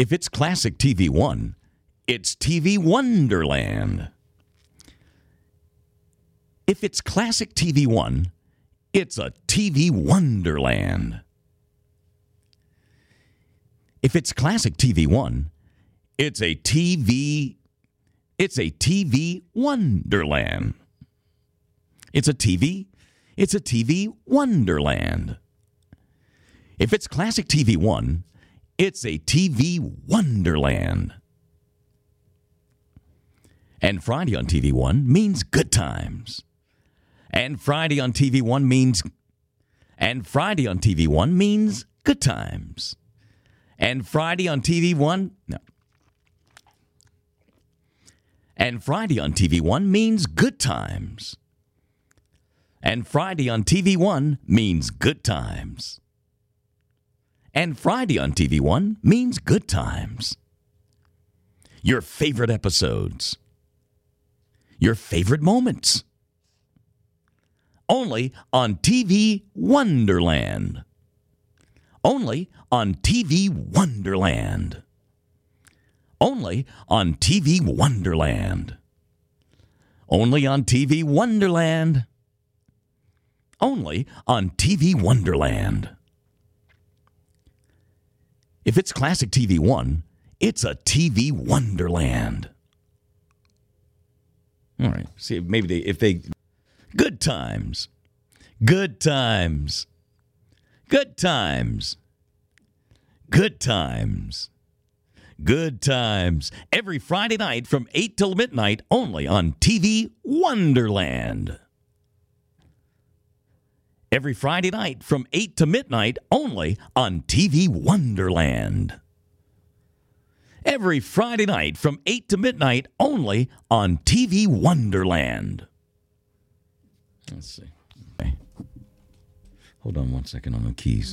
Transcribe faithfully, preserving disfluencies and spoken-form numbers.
If it's classic T V One, it's T V Wonderland. If it's classic T V One, it's a T V Wonderland. If it's classic T V One, it's a T V it's a T V Wonderland. It's a T V it's a T V Wonderland. If it's classic T V One, it's a T V Wonderland. And Friday on T V One means good times. And Friday on T V One means and Friday on T V One means good times. And Friday on T V One no. And Friday on T V One means good times. And Friday on T V One means good times. And Friday on T V One means good times. Your favorite episodes. Your favorite moments. Only on T V Wonderland. Only on T V Wonderland. Only on T V Wonderland. Only on T V Wonderland. Only on T V Wonderland. If it's classic T V One, it's a T V Wonderland. All right. See, maybe they, if they... Good times. Good times. Good times. Good times. Good times. Every Friday night from eight till midnight only on T V Wonderland. Every Friday night from eight to midnight only on T V Wonderland. Every Friday night from eight to midnight only on T V Wonderland. Let's see. Okay. Hold on one second on the keys.